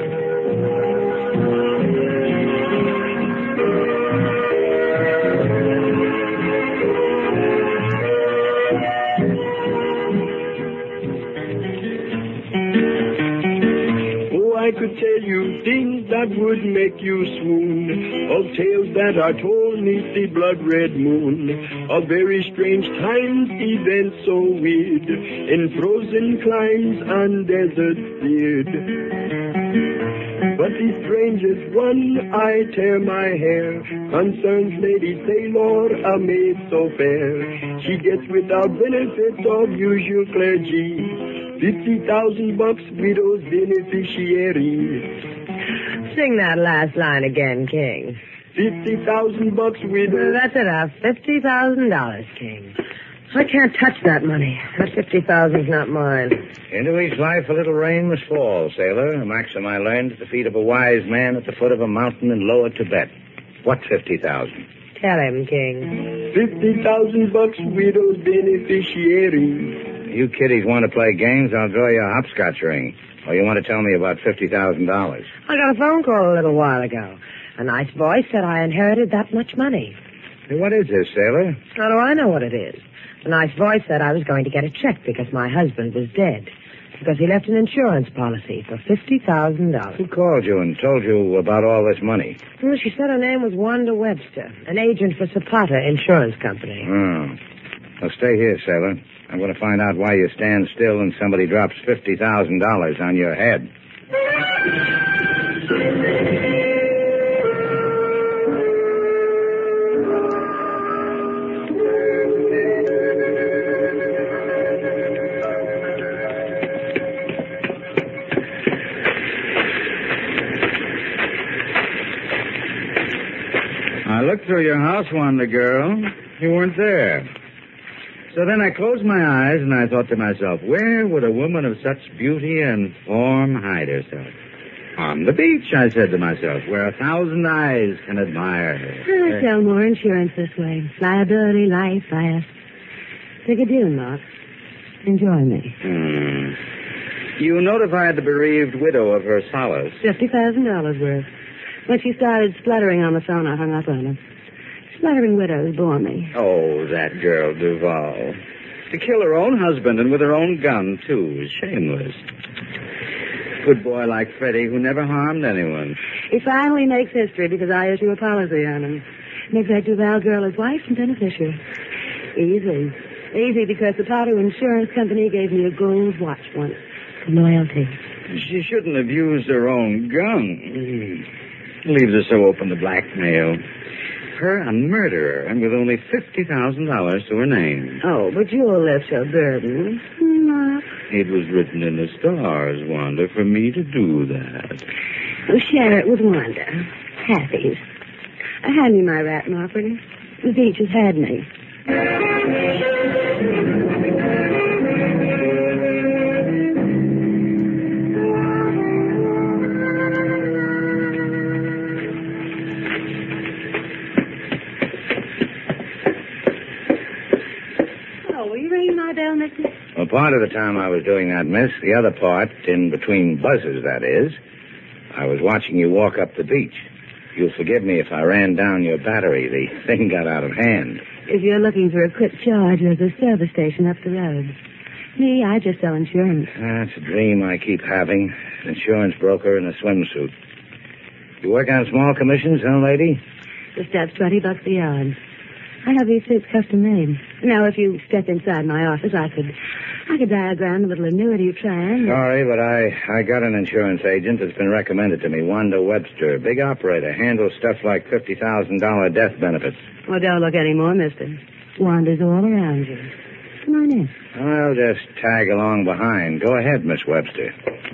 Oh, I could tell you things that would make you swoon, of tales that are told neath the blood-red moon, of very strange times, events so weird, in frozen climes and deserts seared. But the strangest one, I tear my hair, concerns Lady Sailor, a maid so fair. She gets without benefit of usual clergy, fifty thousand bucks widow's beneficiary. Sing that last line again, King. Fifty thousand bucks widow. That's enough. Fifty thousand dollars, King. I can't touch that money. That fifty thousand's not mine. Into each life a little rain must fall, sailor. A maxim I learned at the feet of a wise man at the foot of a mountain in Lower Tibet. What fifty thousand? Tell him, King. Fifty thousand bucks, widow beneficiary. You kiddies want to play games, I'll draw you a hopscotch ring. Or you want to tell me about fifty thousand dollars? I got a phone call a little while ago. A nice voice said I inherited that much money. Hey, what is this, sailor? How do I know what it is? The nice voice said I was going to get a check because my husband was dead. Because he left an insurance policy for fifty thousand dollars. Who called you and told you about all this money? Well, she said her name was Wanda Webster, an agent for Zapata Insurance Company. Oh. Well, stay here, sailor. I'm going to find out why you stand still and somebody drops fifty thousand dollars on your head. I looked through your house, Wanda girl. You weren't there. So then I closed my eyes and I thought to myself, where would a woman of such beauty and form hide herself? On the beach, I said to myself, where a thousand eyes can admire her. I sell more insurance this way. Liability, life, fast. Take a deal, Mark. Enjoy me. Hmm. You notified the bereaved widow of her solace. Fifty thousand dollars worth. When she started spluttering on the phone, I hung up on her. Spluttering widows bore me. Oh, that girl Duval. To kill her own husband and with her own gun, too, is shameless. Good boy like Freddie who never harmed anyone. He finally makes history because I issue a policy on him. Makes that Duval girl his wife and beneficiary. Easy. Easy because the Potter Insurance Company gave me a gold watch once. Loyalty. She shouldn't have used her own gun. Leaves her so open to blackmail. Her a murderer, and with only fifty thousand dollars to her name. Oh, but you'll lift her burden. Mark. It was written in the stars, Wanda, for me to do that. Oh, share it with Wanda. Happy's. Uh, hand me my rat, Margaret. The beach has had me. Bell, mister? Well, part of the time I was doing that, miss. The other part, in between buzzes, that is, I was watching you walk up the beach. You'll forgive me if I ran down your battery. The thing got out of hand. If you're looking for a quick charge, there's a service station up the road. Me, I just sell insurance. That's a dream I keep having. An insurance broker in a swimsuit. You work on small commissions, huh, lady? The step's twenty bucks a yard. I have these suits custom made. Now, if you step inside my office, I could, I could diagram a little annuity plan. Sorry, but I, I got an insurance agent that's been recommended to me, Wanda Webster. Big operator, handles stuff like fifty thousand dollars death benefits. Well, don't look any more, mister. Wanda's all around you. Come on in. I'll just tag along behind. Go ahead, Miss Webster.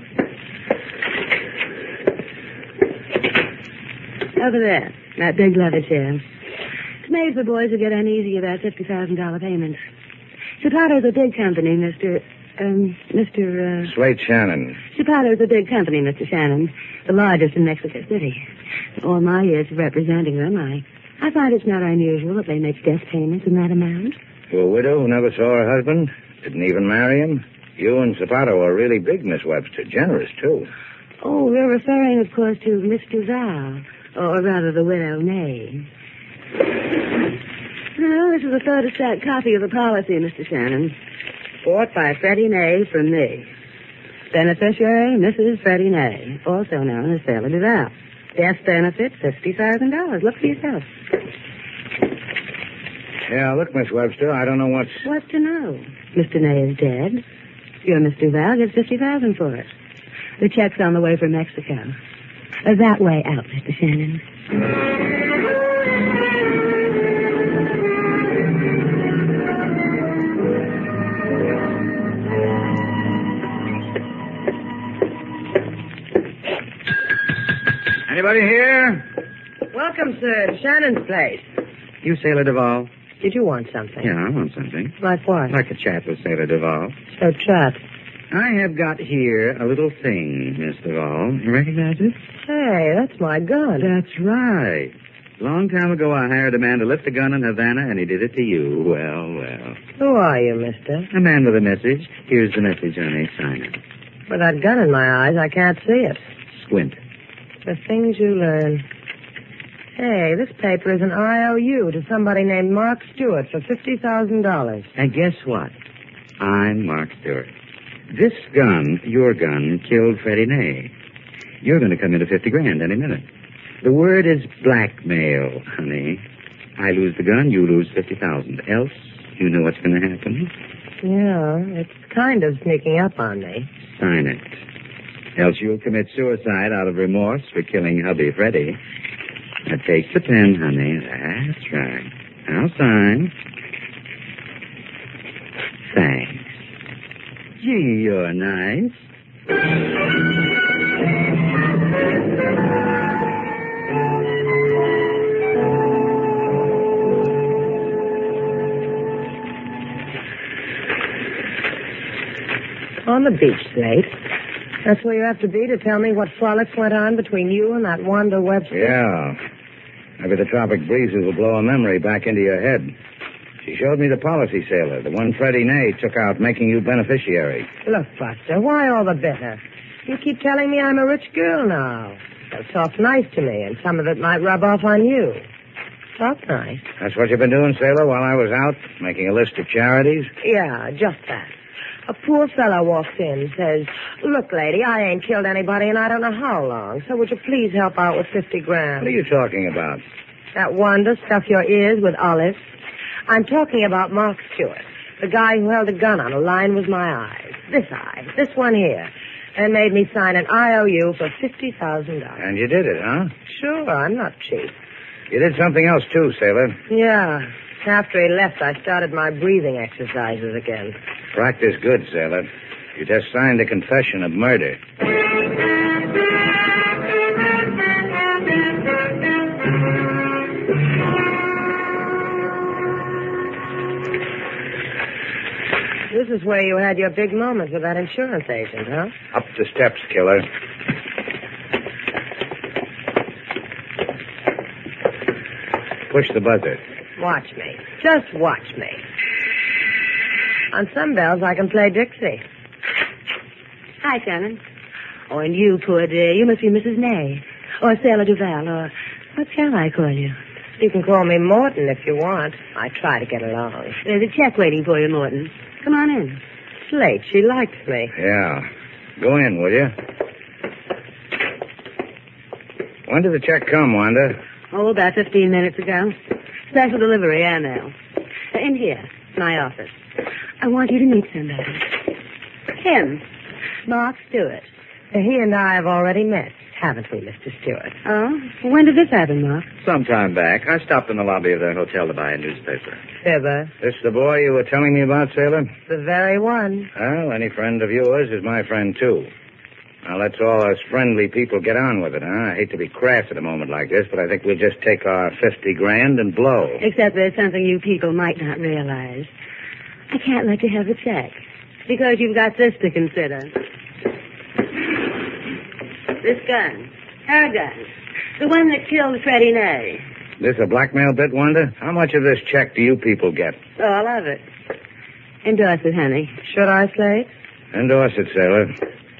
Over there, that big leather chair. It's made for boys who get uneasy about fifty thousand dollars payments. Zapato's a big company, Mister Um, Mister Uh... Slate Shannon. Zapato's a big company, Mister Shannon. The largest in Mexico City. All my years of representing them, I, I find it's not unusual that they make death payments in that amount. You a widow who never saw her husband? Didn't even marry him? You and Zapato are really big, Miss Webster. Generous, too. Oh, you're referring, of course, to Mister Val. Or rather, the widow May. Well, this is a photostat copy of the policy, Mister Shannon. Bought by Freddie Ney from me. Beneficiary, Missus Freddie Ney, also known as Sailor Duval. Death benefit, fifty thousand dollars. Look for yourself. Yeah, look, Miss Webster, I don't know what's... What's to know? Mister Ney is dead. Your Mister Duval gets fifty thousand dollars for it. The check's on the way from Mexico. Uh, that way out, Mister Shannon. Anybody here? Welcome, sir, to Shannon's place. You Sailor Duval? Did you want something? Yeah, I want something. Like what? Like a chat with Sailor Duval. So chat. I have got here a little thing, Miss Duval. You recognize it? Hey, that's my gun. That's right. Long time ago, I hired a man to lift a gun in Havana, and he did it to you. Well, well. Who are you, mister? A man with a message. Here's the message, honey. Sign it. With that gun in my eyes, I can't see it. Squint. The things you learn. Hey, this paper is an I O U to somebody named Mark Stewart for fifty thousand dollars. And guess what? I'm Mark Stewart. This gun, your gun, killed Freddie Ney. You're going to come into fifty grand any minute. The word is blackmail, honey. I lose the gun, you lose fifty thousand. Else, you know what's going to happen. Yeah, it's kind of sneaking up on me. Sign it. Else you'll commit suicide out of remorse for killing hubby Freddie. Now take the pen, honey. That's right. I'll sign. Thanks. Gee, you're nice. On the beach, Slate. That's where you have to be to tell me what frolics went on between you and that Wanda Webster. Yeah. Maybe the tropic breezes will blow a memory back into your head. She showed me the policy, Sailor, the one Freddie Ney took out making you beneficiary. Look, Buster, why all the bitter? You keep telling me I'm a rich girl now. So talk nice to me, and some of it might rub off on you. Talk nice. That's what you've been doing, Sailor, while I was out, making a list of charities? Yeah, just that. A poor fellow walks in and says, look, lady, I ain't killed anybody and I don't know how long, so would you please help out with fifty grand? What are you talking about? That Wanda stuff your ears with olives. I'm talking about Mark Stewart, the guy who held a gun on a line with my eyes. This eye, this one here, and made me sign an I O U for fifty thousand dollars. And you did it, huh? Sure, I'm not cheap. You did something else, too, Sailor. Yeah. After he left, I started my breathing exercises again. Practice good, Sailor. You just signed a confession of murder. This is where you had your big moment with that insurance agent, huh? Up the steps, killer. Push the buzzer. Watch me. Just watch me. On some bells, I can play Dixie. Hi, Shannon. Oh, and you, poor dear, you must be Missus Ney. Or Sailor Duval, or what shall I call you? You can call me Morton if you want. I try to get along. There's a check waiting for you, Morton. Come on in. Slate, she likes me. Yeah. Go in, will you? When did the check come, Wanda? Oh, about fifteen minutes ago. Special delivery, airmail. Uh, in here, my office. I want you to meet somebody. Him, Mark Stewart. Uh, he and I have already met, haven't we, Mister Stewart? Oh? When did this happen, Mark? Some time back. I stopped in the lobby of their hotel to buy a newspaper. Fibber. This the boy you were telling me about, Sailor? The very one. Well, any friend of yours is my friend, too. Now, let's all us friendly people get on with it, huh? I hate to be crass at a moment like this, but I think we'll just take our fifty grand and blow. Except there's something you people might not realize. I can't let you have the check, because you've got this to consider. This gun. Her gun. The one that killed Freddie Ney. This a blackmail bit, Wanda? How much of this check do you people get? All of it. Endorse it, honey. Should I, Slate? Endorse it, Sailor.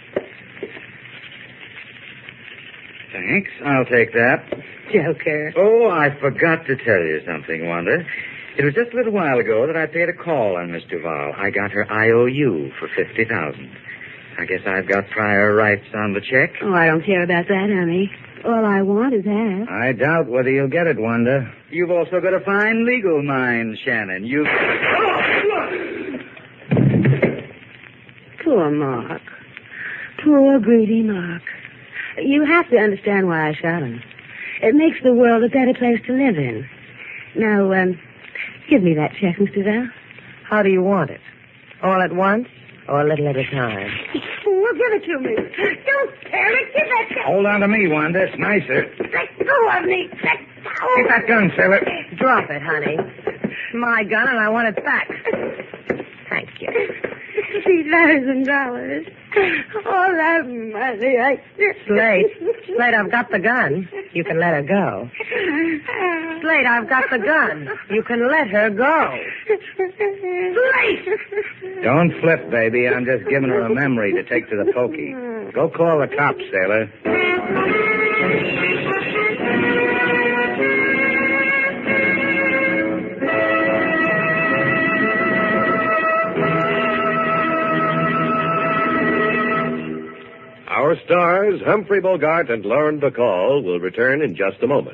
Thanks. I'll take that. Joker. Oh, I forgot to tell you something, Wanda. It was just a little while ago that I paid a call on Miss Duval. I got her I O U for fifty thousand dollars. I guess I've got prior rights on the check. Oh, I don't care about that, honey. All I want is half. I doubt whether you'll get it, Wanda. You've also got a fine legal mind, Shannon. You... Poor Mark. Poor greedy Mark. You have to understand why I shot him. It makes the world a better place to live in. Now, um, give me that check, Mister Val. How do you want it? All at once or a little at a time? Oh, give it to me. Don't tear it. Give that check. Hold on to me, Wanda. It's nicer. Let go of me. Let go. Get that gun, Sailor. Drop it, honey. my gun, and I want it back. Thank you. Three thousand dollars. All that money. I... Slate. Slate, I've got the gun. You can let her go. Slate, I've got the gun. You can let her go. Slate! Don't flip, baby. I'm just giving her a memory to take to the pokey. Go call the cops, sailor. Our stars, Humphrey Bogart and Lauren Bacall, will return in just a moment.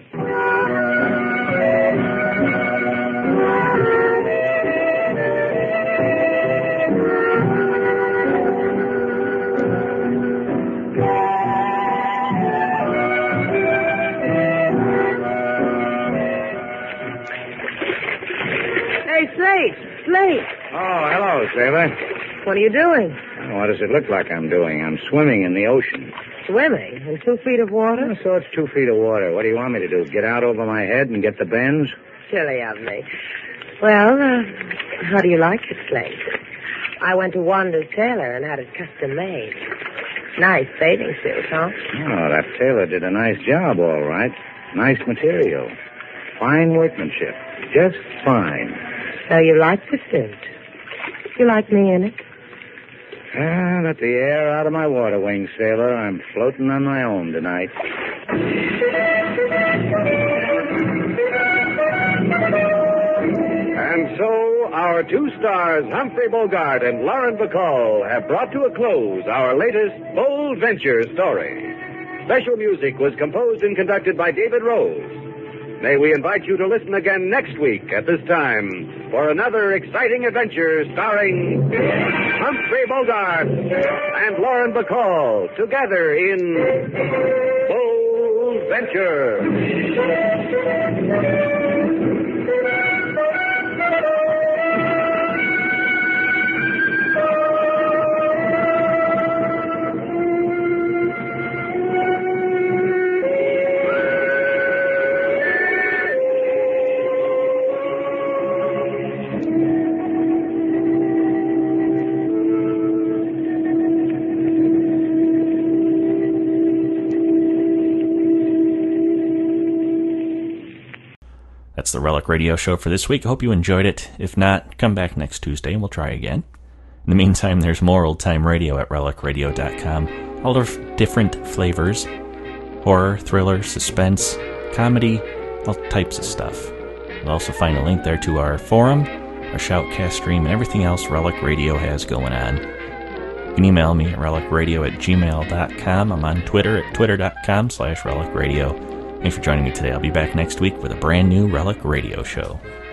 Hey, Slate! Slate! Oh, hello, sailor. What are you doing? Oh, what does it look like I'm doing? I'm swimming in the ocean. Swimming? In two feet of water? Oh, so it's two feet of water. What do you want me to do? Get out over my head and get the bends? Silly of me. Well, uh, how do you like it, Slate? I went to Wanda's tailor and had it custom made. Nice bathing suit, huh? Oh, that tailor did a nice job, all right. Nice material. Fine workmanship. Just fine. So you like the suit? You like me in it? Ah, let the air out of my water wings, sailor. I'm floating on my own tonight. And so, our two stars, Humphrey Bogart and Lauren Bacall, have brought to a close our latest Bold Venture story. Special music was composed and conducted by David Rose. May we invite you to listen again next week at this time for another exciting adventure starring Humphrey Bogart and Lauren Bacall together in Bold Venture. That's the Relic Radio Show for this week. I hope you enjoyed it. If not, come back next Tuesday and we'll try again. In the meantime, there's more old-time radio at relic radio dot com. All of different flavors. Horror, thriller, suspense, comedy, all types of stuff. You'll also find a link there to our forum, our Shoutcast stream, and everything else Relic Radio has going on. You can email me at relic radio at gmail dot com. I'm on Twitter at twitter dot com slash relic radio. Thanks for joining me today. I'll be back next week with a brand new Relic Radio Show.